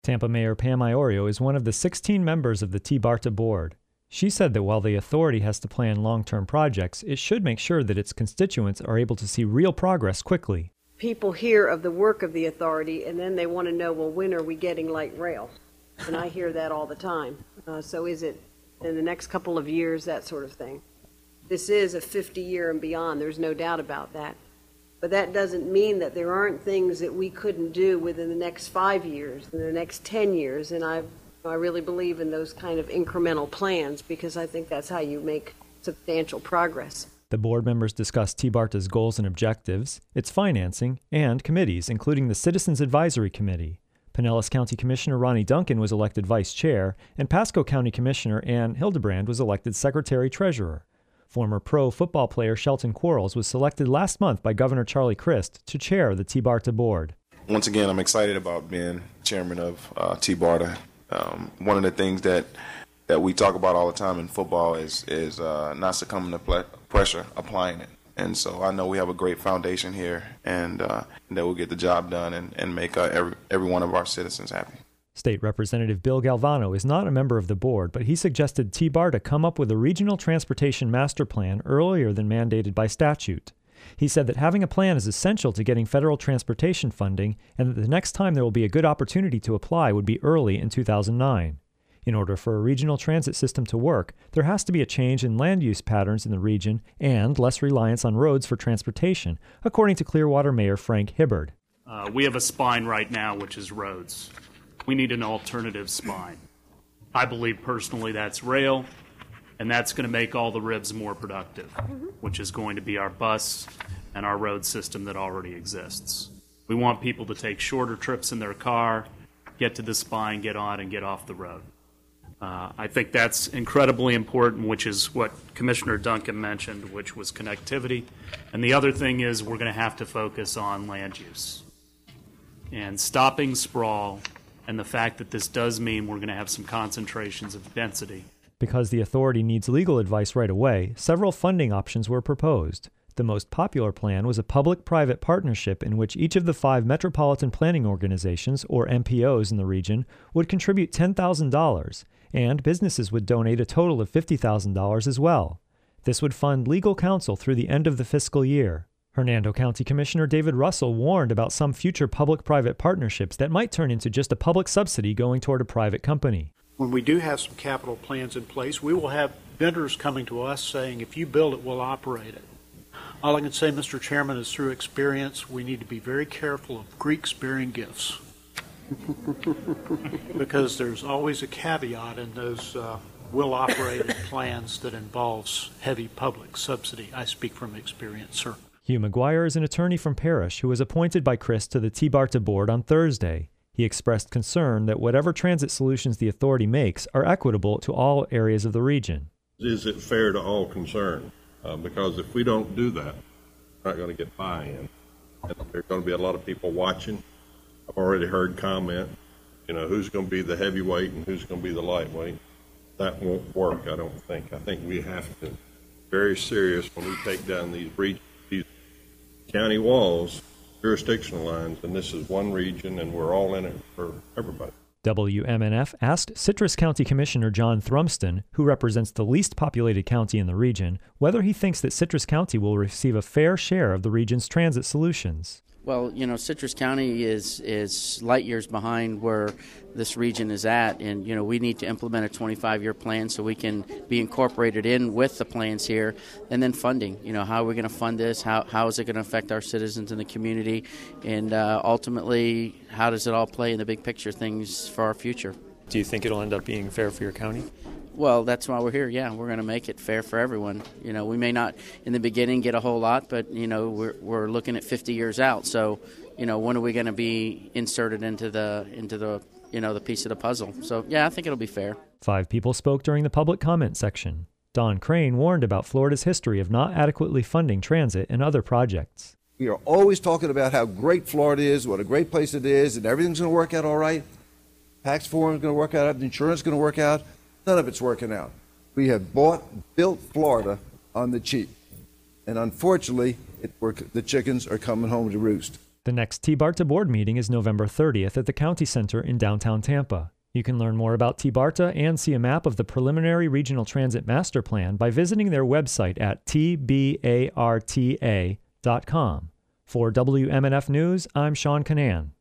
Tampa Mayor Pam Iorio is one of the 16 members of the T-BARTA board. She said that while the authority has to plan long-term projects, it should make sure that its constituents are able to see real progress quickly. People hear of the work of the authority, and then they want to know, well, when are we getting light rail? And I hear that all the time. So is it in the next couple of years, that sort of thing? This is a 50-year and beyond. There's no doubt about that. But that doesn't mean that there aren't things that we couldn't do within the next 5 years, in the next 10 years. And I really believe in those kind of incremental plans because I think that's how you make substantial progress. The board members discussed T-BARTA's goals and objectives, its financing, and committees, including the Citizens Advisory Committee. Pinellas County Commissioner Ronnie Duncan was elected vice chair, and Pasco County Commissioner Ann Hildebrand was elected secretary-treasurer. Former pro football player Shelton Quarles was selected last month by Governor Charlie Crist to chair the T-BARTA board. Once again, I'm excited about being chairman of T-BARTA. One of the things that we talk about all the time in football is not succumbing to pressure, applying it. And so I know we have a great foundation here, and that we'll get the job done and make every one of our citizens happy. State Representative Bill Galvano is not a member of the board, but he suggested T-BARTA come up with a regional transportation master plan earlier than mandated by statute. He said that having a plan is essential to getting federal transportation funding and that the next time there will be a good opportunity to apply would be early in 2009. In order for a regional transit system to work, there has to be a change in land use patterns in the region and less reliance on roads for transportation, according to Clearwater Mayor Frank Hibbard. We have a spine right now, which is roads. We need an alternative spine. I believe personally that's rail, and that's going to make all the ribs more productive, which is going to be our bus and our road system that already exists. We want people to take shorter trips in their car, get to the spine, get on, and get off the road. I think that's incredibly important, which is what Commissioner Duncan mentioned, which was connectivity. And the other thing is we're going to have to focus on land use and stopping sprawl, and the fact that this does mean we're going to have some concentrations of density. Because the authority needs legal advice right away, several funding options were proposed. The most popular plan was a public-private partnership in which each of the 5 metropolitan planning organizations, or MPOs, in the region would contribute $10,000, and businesses would donate a total of $50,000 as well. This would fund legal counsel through the end of the fiscal year. Hernando County Commissioner David Russell warned about some future public-private partnerships that might turn into just a public subsidy going toward a private company. When we do have some capital plans in place, we will have vendors coming to us saying, if you build it, we'll operate it. All I can say, Mr. Chairman, is through experience, we need to be very careful of Greeks bearing gifts. Because there's always a caveat in those will-operated plans that involves heavy public subsidy. I speak from experience, sir. Hugh McGuire is an attorney from Parrish who was appointed by Crist to the T-BARTA board on Thursday. He expressed concern that whatever transit solutions the authority makes are equitable to all areas of the region. Is it fair to all concerned? Because if we don't do that, we're not going to get buy-in. And there's going to be a lot of people watching. I've already heard comment, who's going to be the heavyweight and who's going to be the lightweight. That won't work, I don't think. I think we have to be very serious when we take down these county walls, jurisdictional lines, and this is one region and we're all in it for everybody. WMNF asked Citrus County Commissioner John Thrumston, who represents the least populated county in the region, whether he thinks that Citrus County will receive a fair share of the region's transit solutions. Well, Citrus County is light years behind where this region is at, and, we need to implement a 25-year plan so we can be incorporated in with the plans here, and then funding. How are we going to fund this? How is it going to affect our citizens in the community? And ultimately, how does it all play in the big picture things for our future? Do you think it'll end up being fair for your county? Well, that's why we're here. Yeah, we're going to make it fair for everyone. We may not in the beginning get a whole lot, but we're looking at 50 years out. So, when are we going to be inserted into the the piece of the puzzle? So, yeah, I think it'll be fair. 5 people spoke during the public comment section. Don Crane warned about Florida's history of not adequately funding transit and other projects. We are always talking about how great Florida is, what a great place it is, and everything's going to work out all right. Tax reform is going to work out, the insurance is going to work out. None of it's working out. We have built Florida on the cheap. And unfortunately, the chickens are coming home to roost. The next T-BARTA board meeting is November 30th at the County Center in downtown Tampa. You can learn more about T-BARTA and see a map of the preliminary Regional Transit Master Plan by visiting their website at tbarta.com. For WMNF News, I'm Sean Canan.